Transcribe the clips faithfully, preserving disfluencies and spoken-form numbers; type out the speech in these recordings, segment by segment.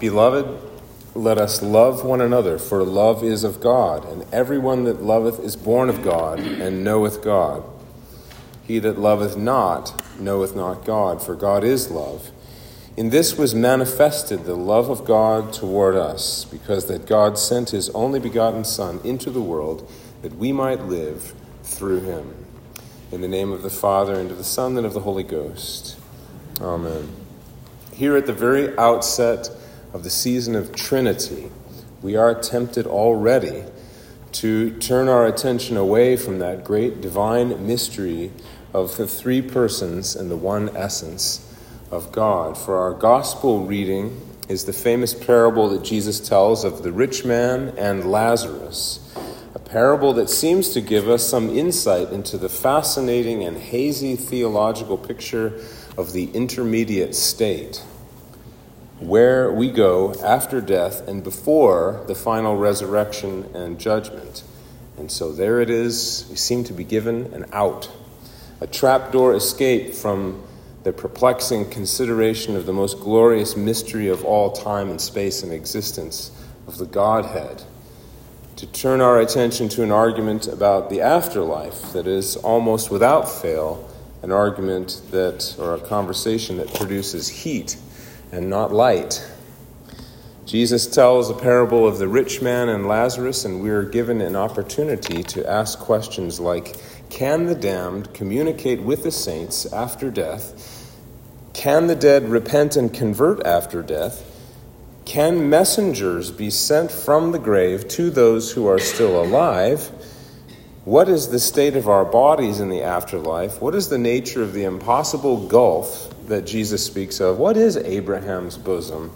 Beloved, let us love one another, for love is of God, and everyone that loveth is born of God, and knoweth God. He that loveth not knoweth not God, for God is love. In this was manifested the love of God toward us, because that God sent his only begotten Son into the world, that we might live through him. In the name of the Father, and of the Son, and of the Holy Ghost. Amen. Here at the very outset of the season of Trinity, we are tempted already to turn our attention away from that great divine mystery of the three persons and the one essence of God. For our gospel reading is the famous parable that Jesus tells of the rich man and Lazarus, a parable that seems to give us some insight into the fascinating and hazy theological picture of the intermediate state, where we go after death and before the final resurrection and judgment. And so there it is. We seem to be given an out, a trapdoor escape from the perplexing consideration of the most glorious mystery of all time and space and existence, of the Godhead, to turn our attention to an argument about the afterlife that is almost without fail an argument that, or a conversation that produces heat and not light. Jesus tells a parable of the rich man and Lazarus, and we are given an opportunity to ask questions like, can the damned communicate with the saints after death? Can the dead repent and convert after death? Can messengers be sent from the grave to those who are still alive? What is the state of our bodies in the afterlife? What is the nature of the impossible gulf that Jesus speaks of? What is Abraham's bosom?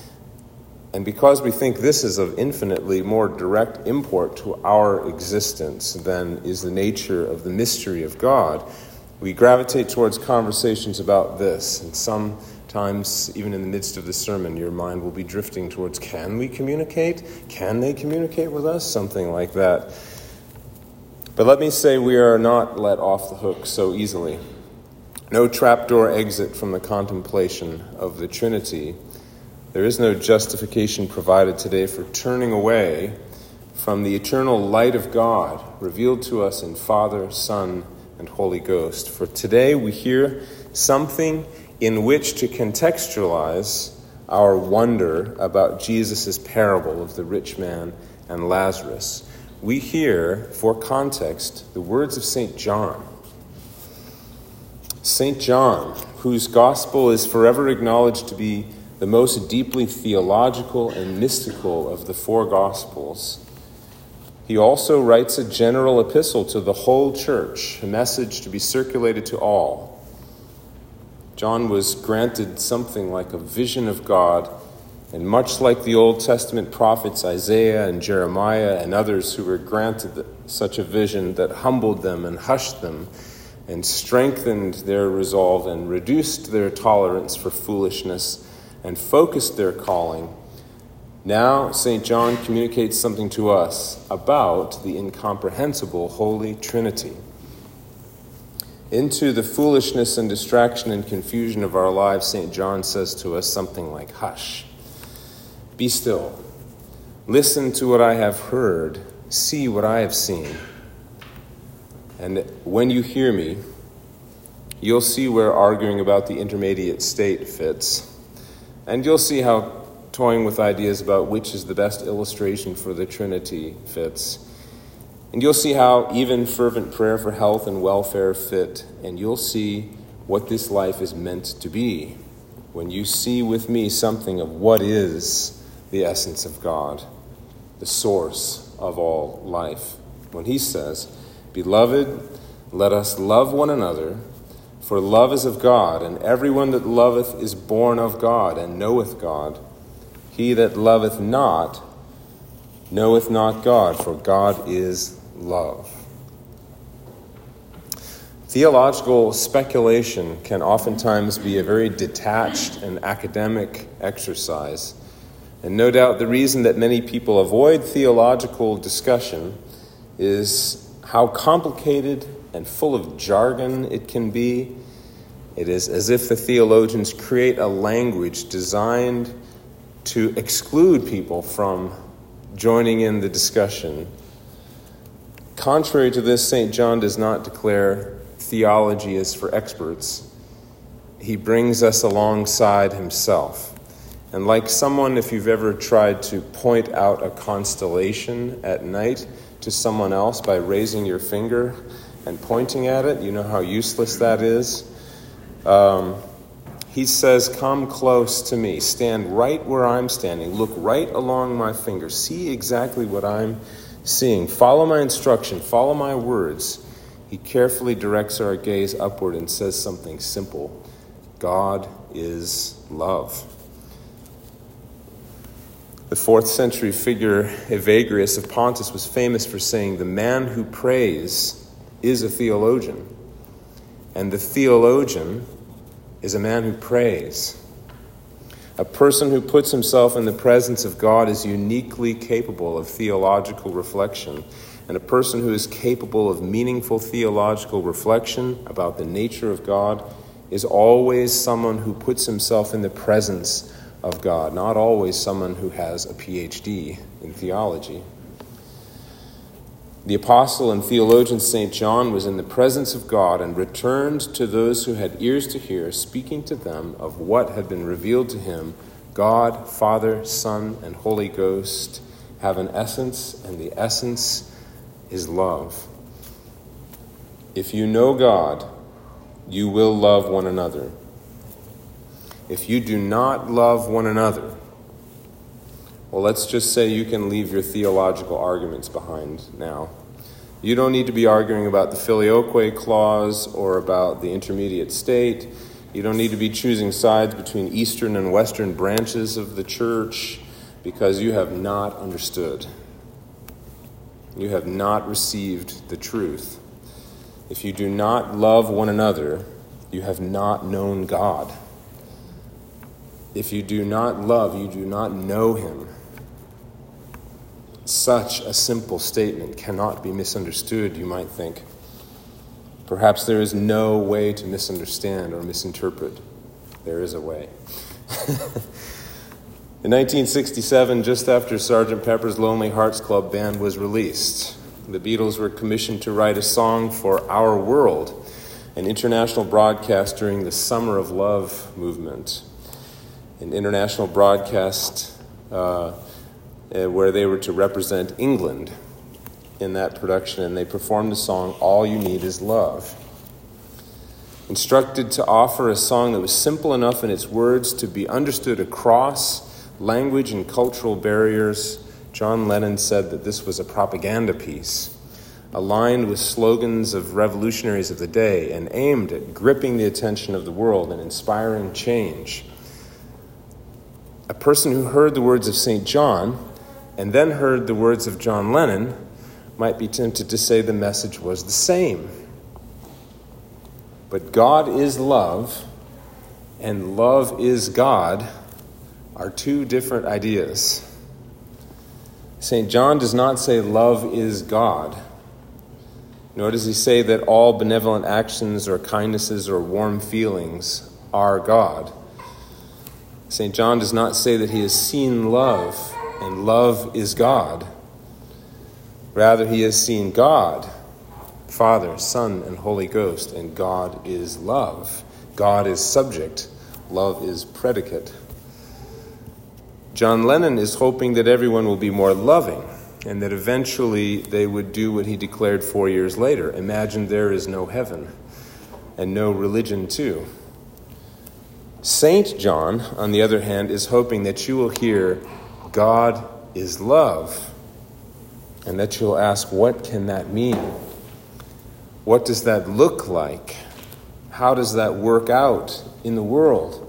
And because we think this is of infinitely more direct import to our existence than is the nature of the mystery of God, we gravitate towards conversations about this. And sometimes, even in the midst of the sermon, your mind will be drifting towards, can we communicate? Can they communicate with us? Something like that. But let me say we are not let off the hook so easily. No trapdoor exit from the contemplation of the Trinity. There is no justification provided today for turning away from the eternal light of God revealed to us in Father, Son, and Holy Ghost. For today we hear something in which to contextualize our wonder about Jesus' parable of the rich man and Lazarus. We hear, for context, the words of Saint John. Saint John, whose gospel is forever acknowledged to be the most deeply theological and mystical of the four gospels, he also writes a general epistle to the whole church, a message to be circulated to all. John was granted something like a vision of God, and much like the Old Testament prophets Isaiah and Jeremiah and others who were granted such a vision that humbled them and hushed them and strengthened their resolve and reduced their tolerance for foolishness and focused their calling, now Saint John communicates something to us about the incomprehensible Holy Trinity. Into the foolishness and distraction and confusion of our lives, Saint John says to us something like, hush. Be still. Listen to what I have heard. See what I have seen. And when you hear me, you'll see where arguing about the intermediate state fits. And you'll see how toying with ideas about which is the best illustration for the Trinity fits. And you'll see how even fervent prayer for health and welfare fit. And you'll see what this life is meant to be when you see with me something of what is the essence of God, the source of all life. When he says, Beloved, let us love one another, for love is of God, and everyone that loveth is born of God and knoweth God. He that loveth not knoweth not God, for God is love. Theological speculation can oftentimes be a very detached and academic exercise. And no doubt the reason that many people avoid theological discussion is how complicated and full of jargon it can be. It is as if the theologians create a language designed to exclude people from joining in the discussion. Contrary to this, Saint John does not declare theology is for experts. He brings us alongside himself. And like someone, if you've ever tried to point out a constellation at night to someone else by raising your finger and pointing at it, you know how useless that is. Um, he says, come close to me. Stand right where I'm standing. Look right along my finger. See exactly what I'm seeing. Follow my instruction. Follow my words. He carefully directs our gaze upward and says something simple. God is love. The fourth century figure Evagrius of Pontus was famous for saying, the man who prays is a theologian, and the theologian is a man who prays. A person who puts himself in the presence of God is uniquely capable of theological reflection, and a person who is capable of meaningful theological reflection about the nature of God is always someone who puts himself in the presence of God, not always someone who has a P H D in theology. The apostle and theologian Saint John was in the presence of God and returned to those who had ears to hear, speaking to them of what had been revealed to him. God, Father, Son, and Holy Ghost have an essence, and the essence is love. If you know God, you will love one another. If you do not love one another, well, let's just say you can leave your theological arguments behind now. You don't need to be arguing about the filioque clause or about the intermediate state. You don't need to be choosing sides between eastern and western branches of the church, because you have not understood. You have not received the truth. If you do not love one another, you have not known God. If you do not love, you do not know him. Such a simple statement cannot be misunderstood, you might think. Perhaps there is no way to misunderstand or misinterpret. There is a way. In nineteen sixty-seven, just after Sergeant Pepper's Lonely Hearts Club Band was released, the Beatles were commissioned to write a song for Our World, an international broadcast during the Summer of Love movement. An international broadcast uh, where they were to represent England in that production, and they performed the song, All You Need Is Love. Instructed to offer a song that was simple enough in its words to be understood across language and cultural barriers, John Lennon said that this was a propaganda piece, aligned with slogans of revolutionaries of the day and aimed at gripping the attention of the world and inspiring change. A person who heard the words of Saint John and then heard the words of John Lennon might be tempted to say the message was the same. But God is love, and love is God are two different ideas. Saint John does not say love is God, nor does he say that all benevolent actions or kindnesses or warm feelings are God. Saint John does not say that he has seen love, and love is God. Rather, he has seen God, Father, Son, and Holy Ghost, and God is love. God is subject. Love is predicate. John Lennon is hoping that everyone will be more loving, and that eventually they would do what he declared four years later. Imagine there is no heaven, and no religion too. Saint John, on the other hand, is hoping that you will hear, God is love, and that you'll ask, what can that mean? What does that look like? How does that work out in the world?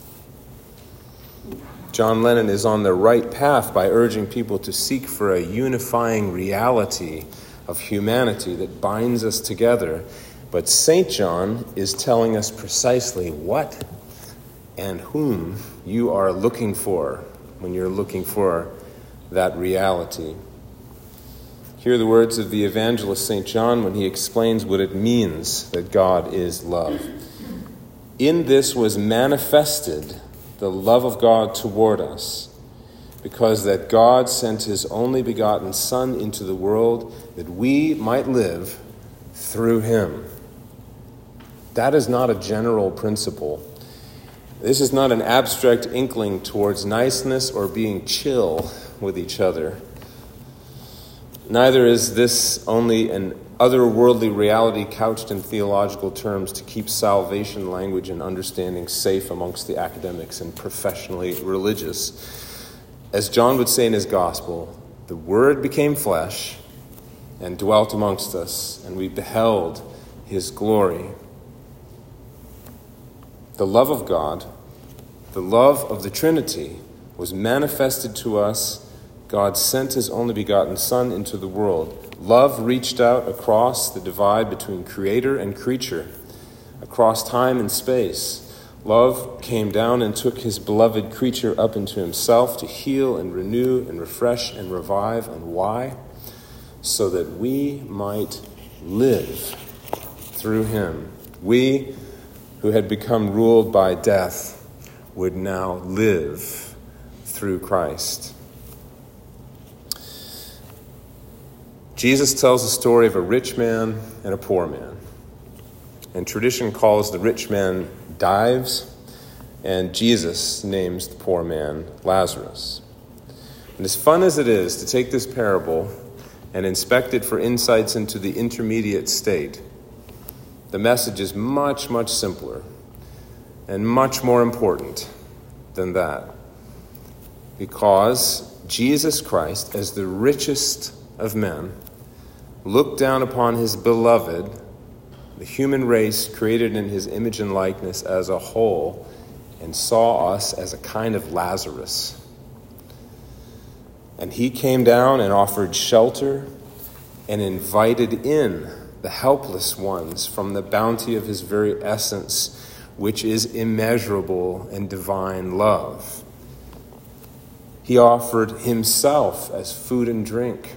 John Lennon is on the right path by urging people to seek for a unifying reality of humanity that binds us together. But Saint John is telling us precisely what and whom you are looking for when you're looking for that reality. Hear the words of the evangelist Saint John when he explains what it means that God is love. In this was manifested the love of God toward us, because that God sent his only begotten Son into the world that we might live through him. That is not a general principle. This is not an abstract inkling towards niceness or being chill with each other. Neither is this only an otherworldly reality couched in theological terms to keep salvation language and understanding safe amongst the academics and professionally religious. As John would say in his gospel, the Word became flesh and dwelt amongst us, and we beheld his glory. The love of God, the love of the Trinity, was manifested to us. God sent his only begotten Son into the world. Love reached out across the divide between creator and creature, across time and space. Love came down and took his beloved creature up into himself to heal and renew and refresh and revive. And why? So that we might live through him. We, who had become ruled by death, would now live through Christ. Jesus tells the story of a rich man and a poor man. And tradition calls the rich man Dives, and Jesus names the poor man Lazarus. And as fun as it is to take this parable and inspect it for insights into the intermediate state, the message is much, much simpler and much more important than that. Because Jesus Christ, as the richest of men, looked down upon his beloved, the human race created in his image and likeness as a whole, and saw us as a kind of Lazarus. And he came down and offered shelter and invited in the helpless ones from the bounty of his very essence, which is immeasurable and divine love. He offered himself as food and drink.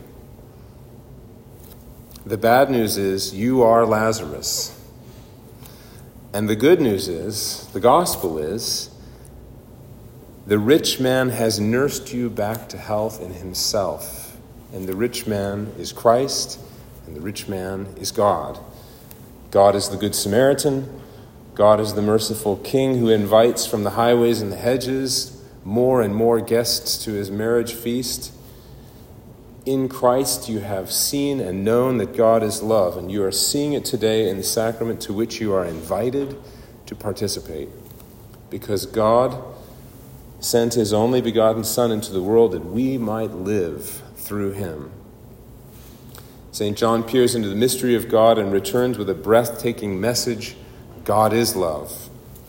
The bad news is you are Lazarus. And the good news is, the gospel is, the rich man has nursed you back to health in himself. And the rich man is Christ, and the rich man is God. God is the Good Samaritan. God is the merciful King who invites from the highways and the hedges more and more guests to his marriage feast. In Christ you have seen and known that God is love, and you are seeing it today in the sacrament to which you are invited to participate. Because God sent his only begotten Son into the world that we might live through him. Saint John peers into the mystery of God and returns with a breathtaking message: God is love.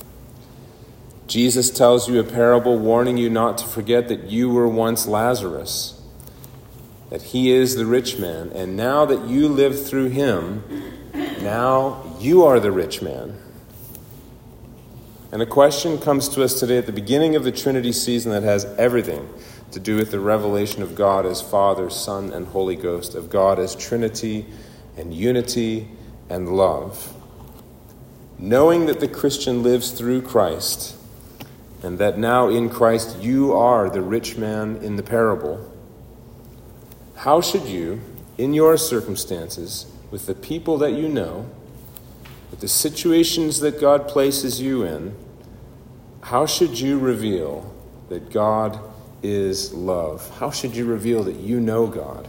Jesus tells you a parable warning you not to forget that you were once Lazarus, that he is the rich man, and now that you live through him, now you are the rich man. And a question comes to us today at the beginning of the Trinity season that has everything to do with the revelation of God as Father, Son, and Holy Ghost, of God as Trinity and unity and love. Knowing that the Christian lives through Christ, and that now in Christ you are the rich man in the parable, how should you, in your circumstances, with the people that you know, with the situations that God places you in, how should you reveal that God is love? How should you reveal that you know God?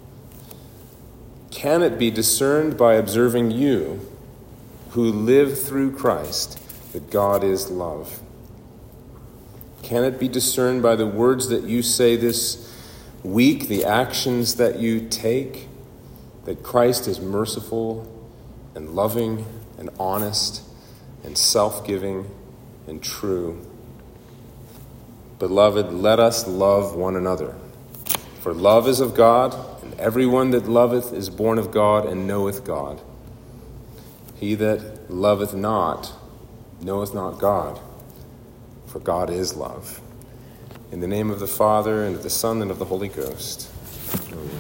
Can it be discerned by observing you, who live through Christ, that God is love? Can it be discerned by the words that you say this week, the actions that you take, that Christ is merciful and loving and honest and self-giving and true? Beloved, let us love one another. For love is of God, and everyone that loveth is born of God and knoweth God. He that loveth not knoweth not God, for God is love. In the name of the Father, and of the Son, and of the Holy Ghost. Amen.